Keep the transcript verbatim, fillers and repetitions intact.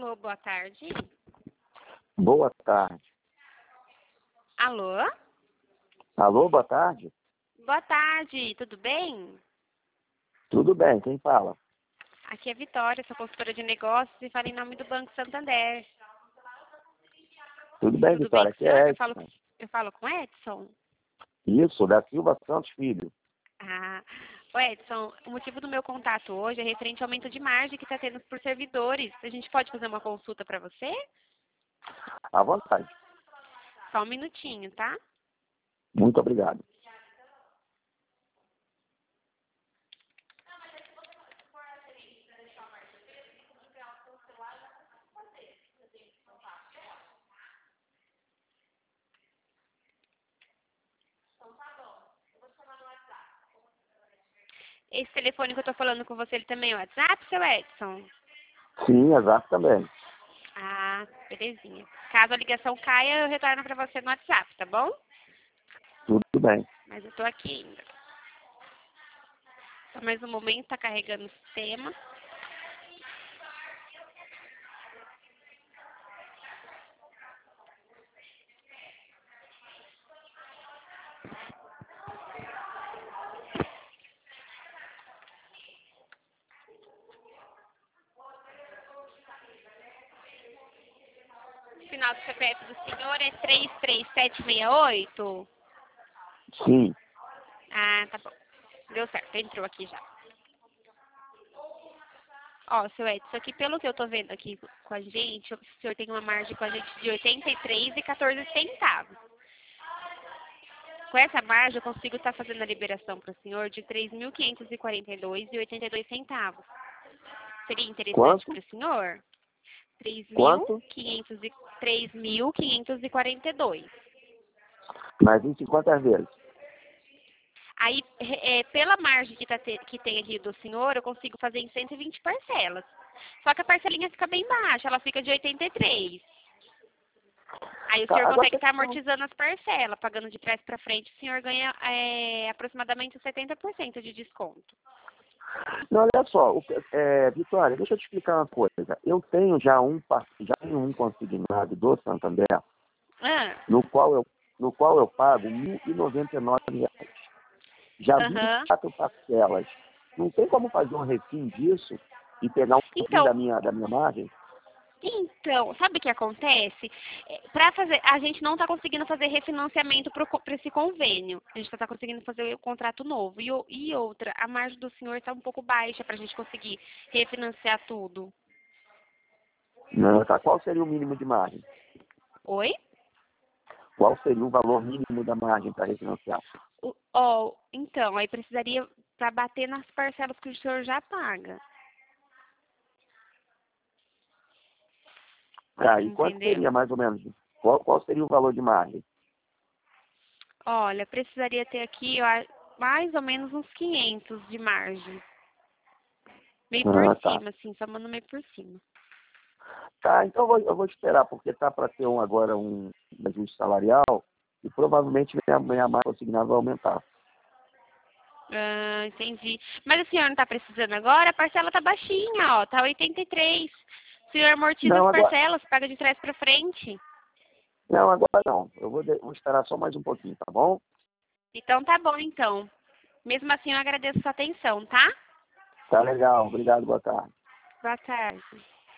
Alô, boa tarde. Boa tarde. Alô? Alô, boa tarde. Boa tarde, tudo bem? Tudo bem, quem fala? Aqui é Vitória, sou consultora de negócios e falo em nome do Banco Santander. Tudo bem, Tudo Vitória, bem com aqui o senhor? é Eu falo, Edson. eu falo com o Edson? Isso, da Silva Santos Filho. Ah, ô Edson, o motivo do meu contato hoje é referente ao aumento de margem que está tendo por servidores. A gente pode fazer uma consulta para você? À vontade. Só um minutinho, tá? Muito obrigado. Esse telefone que eu tô falando com você, ele também é o WhatsApp, seu Edson? Sim, exato também. Ah, belezinha. Caso a ligação caia, eu retorno para você no WhatsApp, tá bom? Tudo bem. Mas eu tô aqui ainda. Só mais um momento, tá carregando o sistema. O final do C P F do senhor é três três sete seis oito? Sim. Ah, tá bom. Deu certo, entrou aqui já. Ó, seu Edson, aqui pelo que eu tô vendo aqui com a gente, o senhor tem uma margem com a gente de oitenta e três reais e quatorze centavos. Com essa margem, eu consigo estar fazendo a liberação para o senhor de três mil quinhentos e quarenta e dois reais e oitenta e dois centavos. Seria interessante Quanto? para o senhor? três mil Quanto? quinhentos e três mil quinhentos e quarenta e dois. Mas em quantas vezes? Aí, é, pela margem que, tá te, que tem aqui do senhor, eu consigo fazer em cento e vinte parcelas. Só que a parcelinha fica bem baixa, ela fica de oitenta e três. Aí o Tá, senhor agora consegue tem estar que- amortizando as parcelas, pagando de trás para frente, o senhor ganha é, aproximadamente setenta por cento de desconto. Não, olha só, o- é, Vitória, deixa eu te explicar uma coisa. Eu tenho já um, par- já tenho um consignado do Santander, Ah, no qual eu, no qual eu pago mil e noventa e nove reais. Já vinte aham. e quatro parcelas. Não tem como fazer um refim disso e pegar um pouquinho Então, da minha, da minha margem? Então, sabe o que acontece? Para fazer, a gente não está conseguindo fazer refinanciamento para esse convênio. A gente está conseguindo fazer o contrato novo. E, o- e outra, a margem do senhor está um pouco baixa para a gente conseguir refinanciar tudo. Não, tá. Qual seria o mínimo de margem? Oi? Qual seria o valor mínimo da margem para refinanciar? O- Ó, então, aí precisaria para bater nas parcelas que o senhor já paga. Ah, e quanto Entendeu? seria mais ou menos? Qual, qual seria o valor de margem? Olha, precisaria ter aqui ó, mais ou menos uns quinhentos de margem. Meio por Ah, tá. cima, assim, somando meio por cima. Tá, então eu vou, eu vou esperar, porque tá para ter um, agora um ajuste salarial e provavelmente minha, minha margem consignada vai aumentar. Ah, entendi. Mas o senhor não está precisando agora? A parcela tá baixinha, ó. Tá oitenta e três. O senhor amortiza Não, as agora, parcelas, paga de trás para frente. não, agora não. Eu vou, de- vou esperar só mais um pouquinho, tá bom? Então tá bom, então. Mesmo assim, eu agradeço a sua atenção, tá? Tá legal. Obrigado, boa tarde. Boa tarde.